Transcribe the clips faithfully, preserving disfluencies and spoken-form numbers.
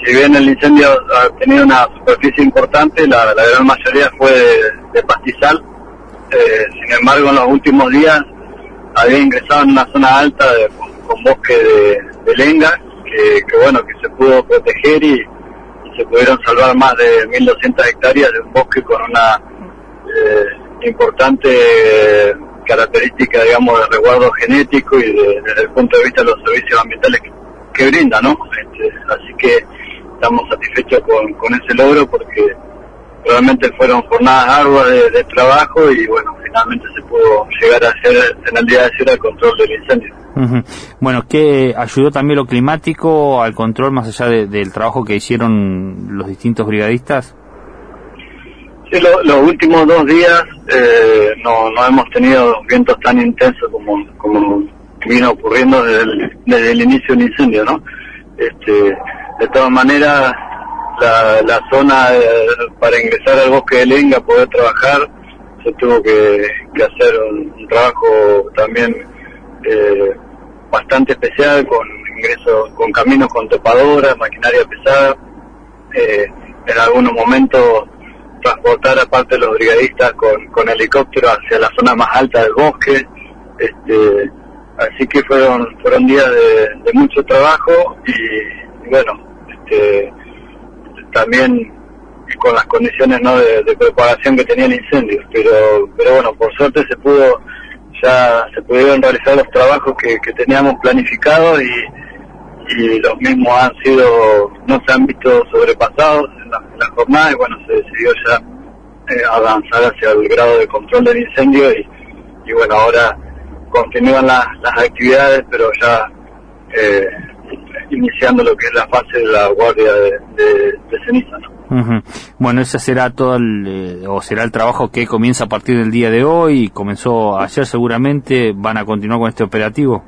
si bien el incendio ha tenido una superficie importante, la, la gran mayoría fue de, de pastizal. Eh, sin embargo, en los últimos días había ingresado en una zona alta de, con, con bosque de, de lenga, que, que bueno, que se pudo proteger y, y se pudieron salvar más de mil doscientas hectáreas de un bosque con una eh, importante eh, característica, digamos, de resguardo genético y de, desde el punto de vista de los servicios ambientales que, que brinda, ¿no? Este, así que estamos satisfechos con, con ese logro porque realmente fueron jornadas arduas de, de trabajo y bueno, finalmente se pudo llegar a hacer en el día de ayer el control del incendio. Uh-huh. Bueno, ¿qué ayudó también lo climático al control más allá de, del trabajo que hicieron los distintos brigadistas? Sí, lo, los últimos dos días eh, no, no hemos tenido vientos tan intensos como, como vino ocurriendo desde el, desde el inicio del incendio, ¿no? Este, de todas maneras, la, la zona eh, para ingresar al bosque de lenga, poder trabajar, se tuvo que, que hacer un, un trabajo también eh, bastante especial, con ingresos, con caminos con topadoras, maquinaria pesada, eh, en algunos momentos transportar aparte de los brigadistas con, con helicóptero hacia la zona más alta del bosque, este, así que fueron fueron días de, de mucho trabajo y, y bueno, este, también con las condiciones, ¿no?, de, de propagación que tenía el incendio, pero pero bueno, por suerte se pudo ya se pudieron realizar los trabajos que, que teníamos planificados y y los mismos han sido, no se han visto sobrepasados en la, en la jornada y bueno, se decidió ya eh, avanzar hacia el grado de control del incendio y, y bueno, ahora continúan las, las actividades, pero ya eh, iniciando lo que es la fase de la guardia de, de, de ceniza, ¿no? Uh-huh. Bueno, ese será todo el, eh, o será el trabajo que comienza a partir del día de hoy, comenzó ayer seguramente, ¿van a continuar con este operativo?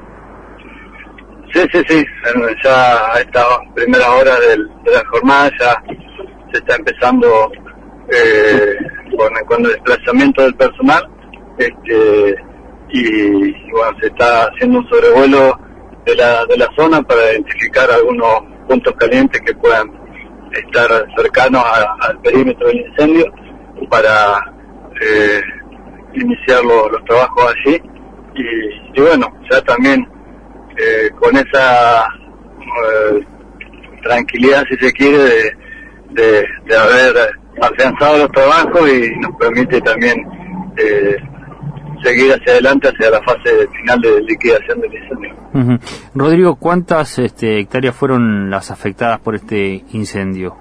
Sí, sí, sí, ya a estas primeras horas del, de la jornada ya se está empezando eh, con, con el desplazamiento del personal este, y, y bueno, se está haciendo un sobrevuelo de la, de la zona para identificar algunos puntos calientes que puedan estar cercanos a, al perímetro del incendio para eh, iniciar lo, los trabajos allí y, y bueno, ya también Eh, con esa eh, tranquilidad, si se quiere, de, de, de haber afianzado los trabajos y nos permite también eh, seguir hacia adelante, hacia la fase final de liquidación del incendio. Uh-huh. Rodrigo, ¿cuántas este, hectáreas fueron las afectadas por este incendio?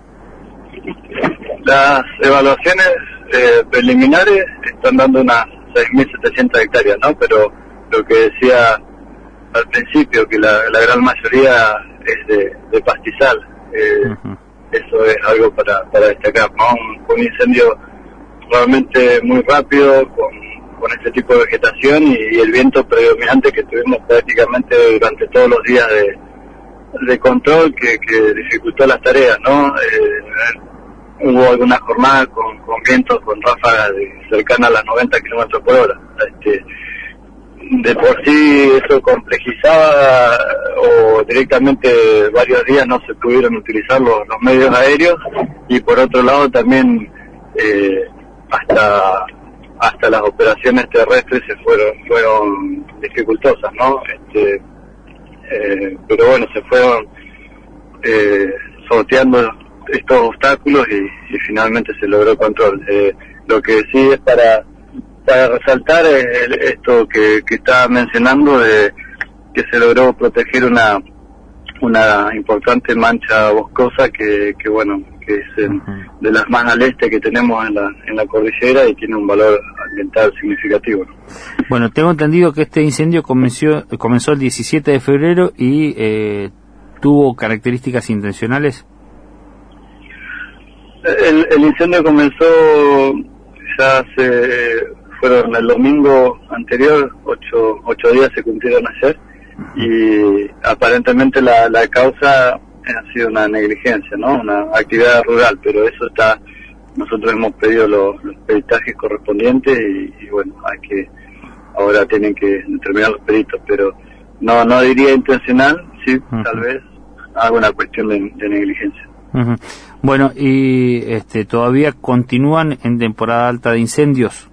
Las evaluaciones eh, preliminares están dando unas seis mil setecientas hectáreas, ¿no? Pero lo que decía al principio, que la, la gran mayoría es de, de pastizal, eh, uh-huh. Eso es algo para, para destacar, ¿no? Un, un incendio realmente muy rápido, con, con este tipo de vegetación y, y el viento predominante que tuvimos prácticamente durante todos los días de, de control que, que dificultó las tareas, ¿no? Eh, hubo algunas jornadas con, con vientos, con ráfagas de, cercanas a las noventa kilómetros por hora. Este, de por sí eso complejizaba o directamente varios días no se pudieron utilizar los, los medios aéreos y por otro lado también eh, hasta hasta las operaciones terrestres se fueron fueron dificultosas, ¿no? Este, eh, pero bueno, se fueron eh, sorteando estos obstáculos y, y finalmente se logró el control. Eh, lo que sí es para Para resaltar el, esto que, que estaba mencionando, de que se logró proteger una una importante mancha boscosa que, que bueno, que es en, de las más al este que tenemos en la, en la cordillera y tiene un valor ambiental significativo. Bueno, tengo entendido que este incendio comenzó, comenzó el diecisiete de febrero y eh, tuvo características intencionales. El, el incendio comenzó ya hace... fueron el domingo anterior, ocho, ocho días se cumplieron ayer, y aparentemente la, la causa ha sido una negligencia, ¿no? Una actividad rural, pero eso está, nosotros hemos pedido los, los peritajes correspondientes y, y bueno, hay que, ahora tienen que determinar los peritos, pero no no diría intencional, sí, uh-huh. Tal vez alguna cuestión de, de negligencia. Uh-huh. Bueno, y este, ¿todavía continúan en temporada alta de incendios?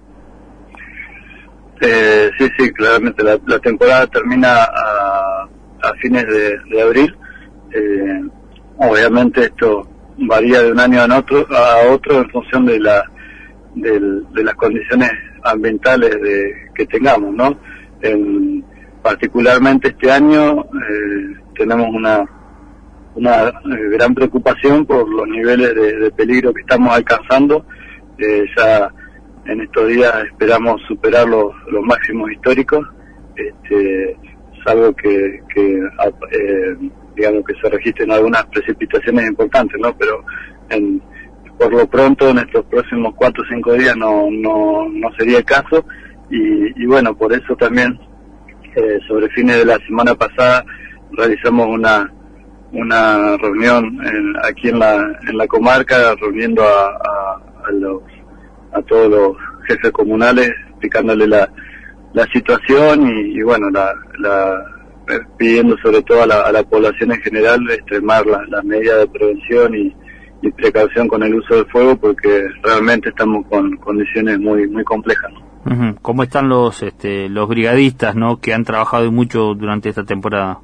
Eh, sí, sí, claramente la, la temporada termina a, a fines de, de abril. Eh, obviamente esto varía de un año a otro, a otro en función de la de, de las condiciones ambientales de, que tengamos, ¿no? En, particularmente este año eh, tenemos una una eh, gran preocupación por los niveles de, de peligro que estamos alcanzando. Eh, ya en estos días esperamos superar los, los máximos históricos, este, salvo que, que eh, digamos que se registren algunas precipitaciones importantes, ¿no? Pero en, por lo pronto en estos próximos cuatro o cinco días no, no, no sería el caso, y, y bueno, por eso también eh, sobre fines de la semana pasada realizamos una una reunión en, aquí en la en la comarca, reuniendo a, a, a los a todos los jefes comunales, explicándole la, la situación y, y bueno, la, la pidiendo sobre todo a la, a la población en general extremar las la medidas de prevención y, y precaución con el uso del fuego, porque realmente estamos con condiciones muy muy complejas. Uh-huh. ¿Cómo están los este, los brigadistas, no, que han trabajado mucho durante esta temporada?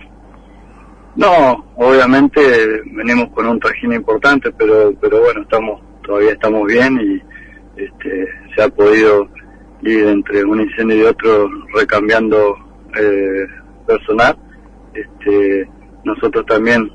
No, obviamente venimos con un trajín importante, pero pero bueno, estamos todavía estamos bien y este, se ha podido ir entre un incendio y otro recambiando eh, personal. Este, nosotros también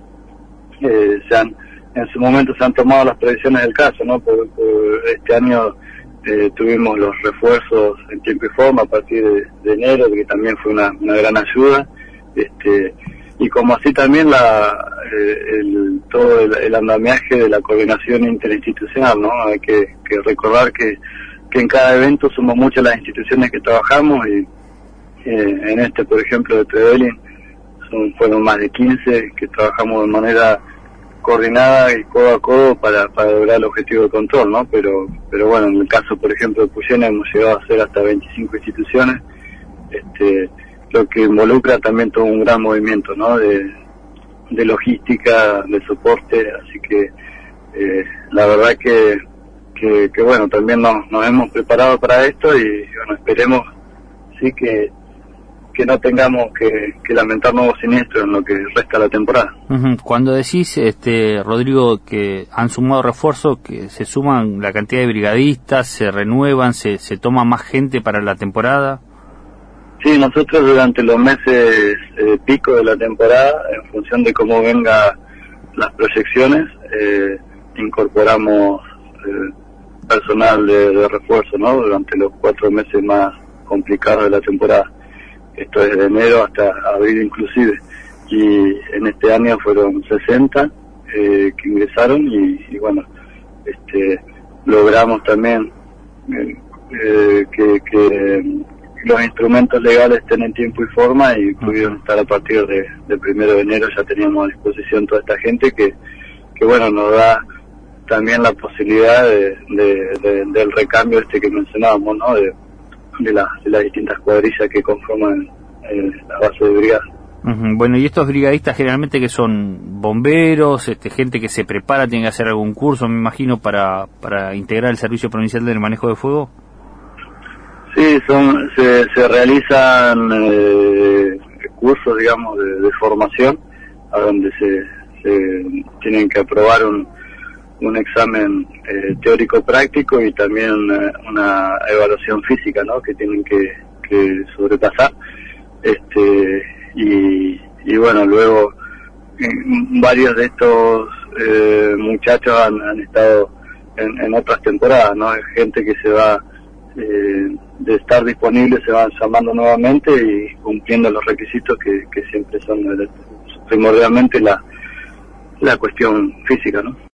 eh, se han, en su momento se han tomado las previsiones del caso, ¿no? Por, por este año eh, tuvimos los refuerzos en tiempo y forma a partir de, de enero, que también fue una, una gran ayuda. Este, y como así también la eh, el, todo el, el andamiaje de la coordinación interinstitucional, ¿no? Hay que, que recordar que, que en cada evento somos muchas las instituciones que trabajamos, y eh, en este, por ejemplo, de Trevelin son, fueron más de quince que trabajamos de manera coordinada y codo a codo para, para lograr el objetivo de control, ¿no? Pero pero bueno, en el caso, por ejemplo, de Puyena hemos llegado a ser hasta veinticinco instituciones, este lo que involucra también todo un gran movimiento, ¿no? De, de logística, de soporte, así que eh, la verdad que, que, que bueno, también nos, nos hemos preparado para esto y bueno, esperemos sí que que no tengamos que, que lamentar nuevos siniestros en lo que resta de la temporada. Uh-huh. Cuando decís, este Rodrigo, que han sumado refuerzos, que se suman la cantidad de brigadistas, se renuevan, se, se toma más gente para la temporada. Sí, nosotros durante los meses eh, pico de la temporada, en función de cómo venga las proyecciones, eh, incorporamos eh, personal de, de refuerzo, ¿no? Durante los cuatro meses más complicados de la temporada. Esto es de enero hasta abril inclusive. Y en este año fueron sesenta eh, que ingresaron y, y bueno, este logramos también eh, eh, que... que los instrumentos legales estén en tiempo y forma y pudieron estar a partir de, de primero de enero. Ya teníamos a disposición toda esta gente que, que bueno, nos da también la posibilidad de, de, de, del recambio este que mencionábamos, ¿no? De, de, la, de las distintas cuadrillas que conforman eh, la base de brigada. Uh-huh. Bueno, y estos brigadistas generalmente que son bomberos, este, gente que se prepara, tiene que hacer algún curso, me imagino, para, para integrar el Servicio Provincial del Manejo de Fuego. Sí, son, se, se realizan eh, cursos, digamos, de, de formación, a donde se, se tienen que aprobar un, un examen eh, teórico-práctico y también eh, una evaluación física, ¿no? Que tienen que, que sobrepasar. Este y, y bueno, luego varios de estos eh, muchachos han, han estado en, en otras temporadas, ¿no? Hay gente que se va Eh, de estar disponible, se van llamando nuevamente y cumpliendo los requisitos que, que siempre son primordialmente la, la cuestión física, ¿no?